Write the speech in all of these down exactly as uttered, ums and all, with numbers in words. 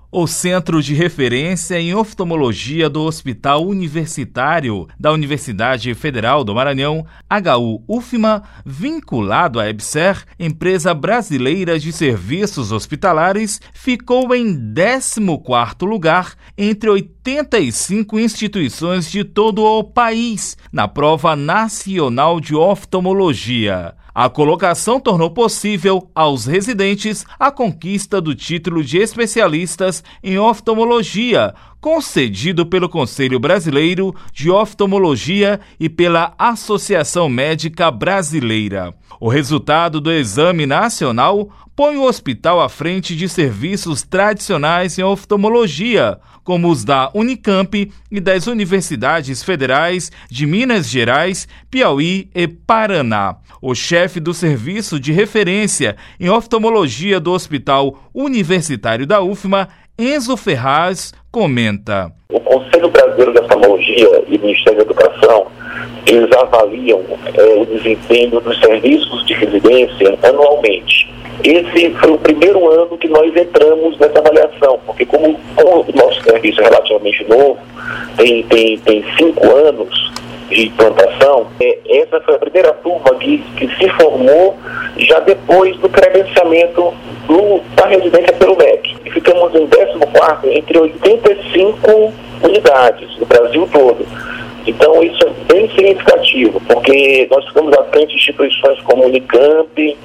O Centro de Referência em Oftalmologia do Hospital Universitário da Universidade Federal do Maranhão, H U U F M A, vinculado à EBSER, Empresa Brasileira de Serviços Hospitalares, ficou em décimo quarto lugar entre oitenta e cinco instituições de todo o país, na Prova Nacional de Oftalmologia. A colocação tornou possível aos residentes a conquista do título de especialistas em oftalmologia, concedido pelo Conselho Brasileiro de Oftalmologia e pela Associação Médica Brasileira. O resultado do Exame Nacional põe o hospital à frente de serviços tradicionais em oftalmologia, como os da Unicamp e das Universidades Federais de Minas Gerais, Piauí e Paraná. O chefe do Serviço de Referência em Oftalmologia do Hospital Universitário da U F M A, Enzo Ferraz, comenta. O Conselho Brasileiro de Oftalmologia e o Ministério da Educação, eles avaliam é, o desempenho dos serviços de residência anualmente. Esse foi o primeiro ano que nós entramos nessa avaliação, porque como, como o nosso serviço é relativamente novo, tem, tem, tem cinco anos de implantação, é, essa foi a primeira turma que, que se formou já depois do credenciamento do, da residência pelo M E C. E ficamos em décimo quarto entre oitenta e cinco unidades no Brasil todo. Então isso é bem significativo, porque nós ficamos à frente de instituições como o Unicamp,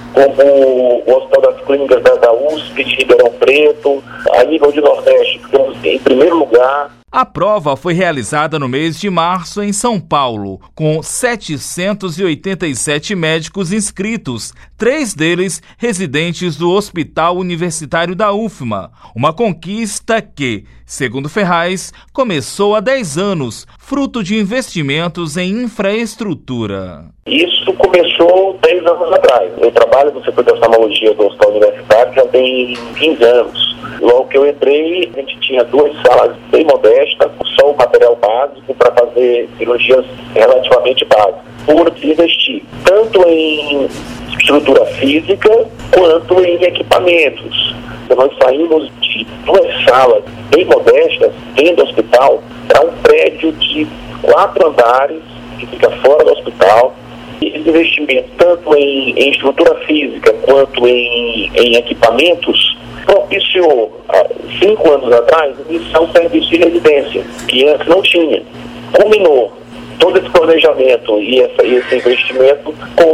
como o Hospital das Clínicas da, da U S P de Ribeirão Preto. A nível de Nordeste, ficamos em primeiro lugar. A prova foi realizada no mês de março em São Paulo, com setecentos e oitenta e sete médicos inscritos, três deles residentes do Hospital Universitário da U F M A. Uma conquista que, segundo Ferraz, começou há dez anos, fruto de investimentos em infraestrutura. Isso começou dez anos atrás. Eu trabalho no setor de oftalmologia do Hospital Universitário já tem quinze anos. Logo que eu entrei, a gente tinha duas salas bem modestas, só o material básico para fazer cirurgias relativamente básicas. Por investir tanto em estrutura física quanto em equipamentos. Então, nós saímos de duas salas bem modestas dentro do hospital para um prédio de quatro andares que fica fora do hospital. Esse investimento, tanto em, em estrutura física quanto em, em equipamentos, propiciou, há cinco anos atrás, iniciar um serviço de residência, que antes não tinha. Combinou todo esse planejamento e essa, esse investimento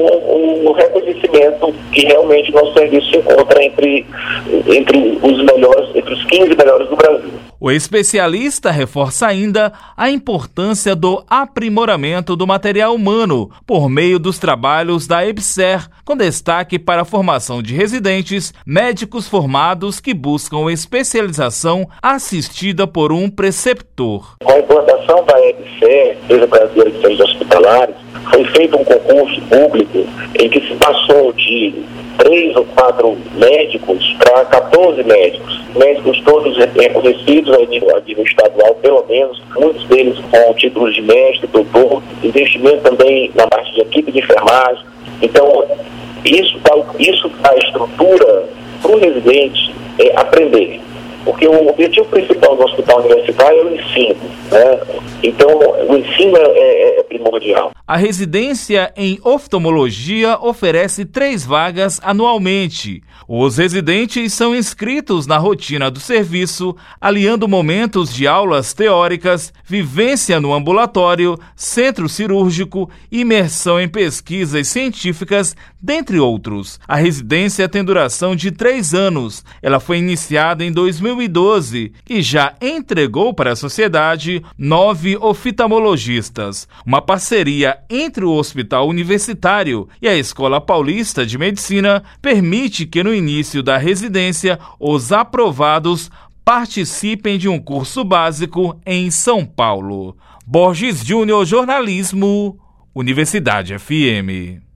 com o reconhecimento que realmente o nosso serviço se encontra entre, entre os melhores, entre os quinze melhores do Brasil. O especialista reforça ainda a importância do aprimoramento do material humano por meio dos trabalhos da EBSER, com destaque para a formação de residentes, médicos formados que buscam especialização assistida por um preceptor. Com a implantação da EBSER, Empresa Brasileira de Serviços Hospitalares, foi feito um concurso público em que se passou de três ou quatro médicos para quatorze médicos. Médicos todos reconhecidos a nível, a nível estadual, pelo menos, muitos deles com títulos de mestre, doutor, investimento também na parte de equipe de enfermagem. Então, isso dá, isso dá estrutura para o residente é, aprender. Porque o objetivo principal do hospital universitário é o ensino, né? Então, o ensino é, é primordial. A residência em oftalmologia oferece três vagas anualmente. Os residentes são inscritos na rotina do serviço, aliando momentos de aulas teóricas, vivência no ambulatório, centro cirúrgico, imersão em pesquisas científicas, dentre outros. A residência tem duração de três anos. Ela foi iniciada em dois mil e doze e já entregou para a sociedade nove oftalmologistas. Uma parceria entre o Hospital Universitário e a Escola Paulista de Medicina permite que no início da residência os aprovados participem de um curso básico em São Paulo. Borges Júnior, Jornalismo, Universidade F M.